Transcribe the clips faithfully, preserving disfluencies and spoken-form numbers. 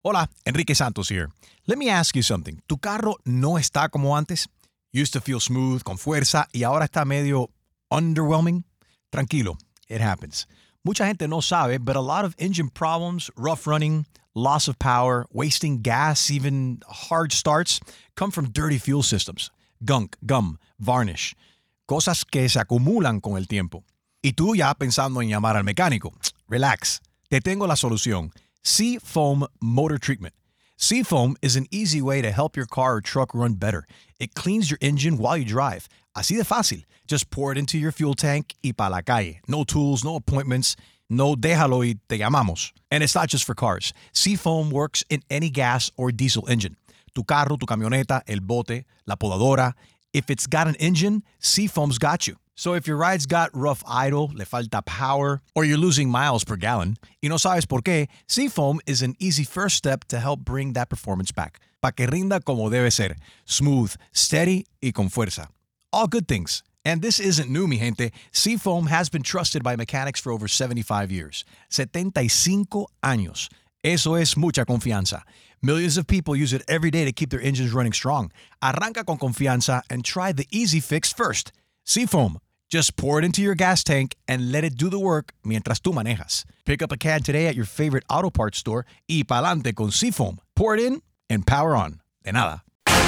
Hola, Enrique Santos here. Let me ask you something. ¿Tu carro no está como antes? Used to feel smooth, con fuerza, y ahora está medio underwhelming? Tranquilo, it happens. Mucha gente no sabe, but a lot of engine problems, rough running, loss of power, wasting gas, even hard starts, come from dirty fuel systems. Gunk, gum, varnish. Cosas que se acumulan con el tiempo. Y tú ya pensando en llamar al mecánico. Relax. Te tengo la solución. Seafoam Motor Treatment. Seafoam is an easy way to help your car or truck run better. It cleans your engine while you drive. Así de fácil. Just pour it into your fuel tank y pa la calle. No tools, no appointments. No déjalo y te llamamos. And it's not just for cars. Seafoam works in any gas or diesel engine. Tu carro, tu camioneta, el bote, la podadora. If it's got an engine, Seafoam's got you. So if your ride's got rough idle, le falta power, or you're losing miles per gallon, y no sabes por qué, Seafoam is an easy first step to help bring that performance back. Pa' que rinda como debe ser. Smooth, steady, y con fuerza. All good things. And this isn't new, mi gente. Seafoam has been trusted by mechanics for over seventy-five years. setenta y cinco años. Eso es mucha confianza. Millions of people use it every day to keep their engines running strong. Arranca con confianza and try the easy fix first. Seafoam. Just pour it into your gas tank and let it do the work mientras tú manejas. Pick up a can today at your favorite auto parts store y pa'lante con Seafoam. Pour it in and power on. De nada.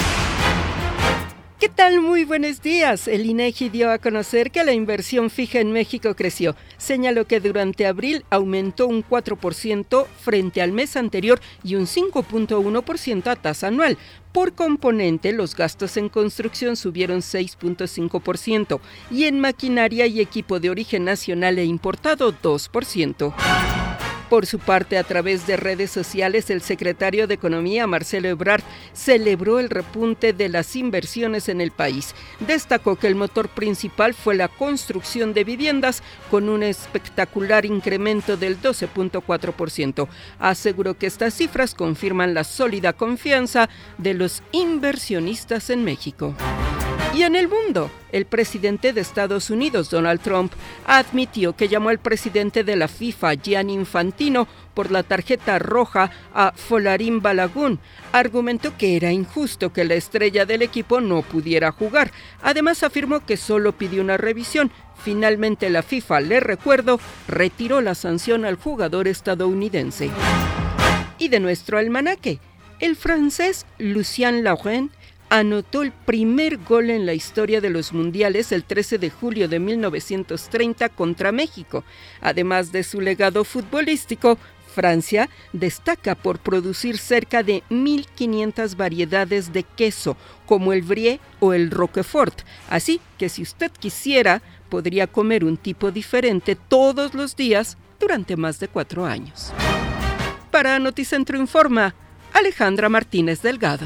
¿Qué tal? Muy buenos días. El INEGI dio a conocer que la inversión fija en México creció. Señaló que durante abril aumentó un cuatro por ciento frente al mes anterior y un cinco punto uno por ciento a tasa anual. Por componente, los gastos en construcción subieron seis punto cinco por ciento y en maquinaria y equipo de origen nacional e importado dos por ciento. Por su parte, a través de redes sociales, el secretario de Economía, Marcelo Ebrard, celebró el repunte de las inversiones en el país. Destacó que el motor principal fue la construcción de viviendas, con un espectacular incremento del doce punto cuatro por ciento. Aseguró que estas cifras confirman la sólida confianza de los inversionistas en México. Y en el mundo, el presidente de Estados Unidos, Donald Trump, admitió que llamó al presidente de la FIFA, Gianni Infantino, por la tarjeta roja a Folarin Balogun. Argumentó que era injusto que la estrella del equipo no pudiera jugar. Además, afirmó que solo pidió una revisión. Finalmente, la FIFA, le recuerdo, retiró la sanción al jugador estadounidense. Y de nuestro almanaque, el francés Lucien Laurent anotó el primer gol en la historia de los mundiales el trece de julio de mil novecientos treinta contra México. Además de su legado futbolístico, Francia destaca por producir cerca de mil quinientas variedades de queso, como el Brie o el Roquefort. Así que si usted quisiera, podría comer un tipo diferente todos los días durante más de cuatro años. Para Noticentro Informa, Alejandra Martínez Delgado.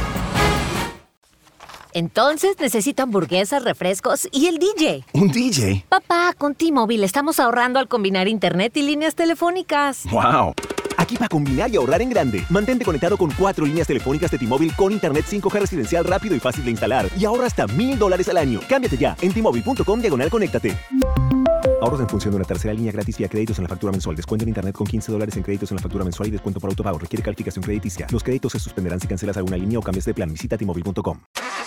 Entonces necesito hamburguesas, refrescos y el D J. ¿Un D J? Papá, con T-Mobile estamos ahorrando al combinar internet y líneas telefónicas. ¡Wow! Aquí para combinar y ahorrar en grande. Mantente conectado con cuatro líneas telefónicas de T-Mobile con internet cinco G residencial rápido y fácil de instalar. Y ahorra hasta mil dólares al año. Cámbiate ya en T-Mobile.com diagonal conéctate. Ahorros en función de una tercera línea gratis vía créditos en la factura mensual. Descuento en internet con quince dólares en créditos en la factura mensual y descuento por autopago. Requiere calificación crediticia. Los créditos se suspenderán si cancelas alguna línea o cambias de plan. Visita T Mobile punto com.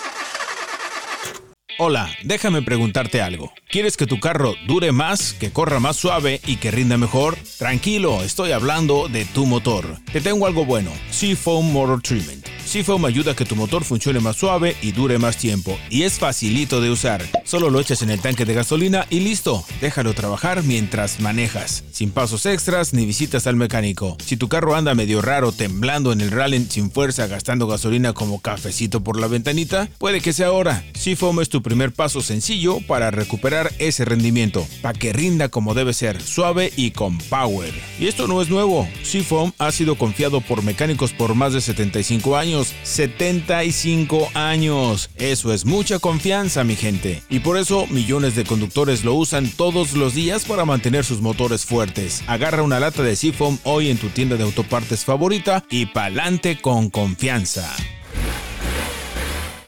Hola, déjame preguntarte algo. ¿Quieres que tu carro dure más, que corra más suave y que rinda mejor? Tranquilo, estoy hablando de tu motor. Te tengo algo bueno, Seafoam Motor Treatment. Seafoam ayuda a que tu motor funcione más suave y dure más tiempo. Y es facilito de usar. Solo lo echas en el tanque de gasolina y listo. Déjalo trabajar mientras manejas. Sin pasos extras ni visitas al mecánico. Si tu carro anda medio raro, temblando en el rally sin fuerza, gastando gasolina como cafecito por la ventanita, puede que sea ahora. Seafoam es tu primer paso sencillo para recuperar ese rendimiento. Para que rinda como debe ser, suave y con power. Y esto no es nuevo. Seafoam ha sido confiado por mecánicos por más de setenta y cinco años. setenta y cinco años. Eso es mucha confianza, mi gente. Y por eso millones de conductores lo usan todos los días para mantener sus motores fuertes. Agarra una lata de Seafoam hoy en tu tienda de autopartes favorita y pa'lante con confianza.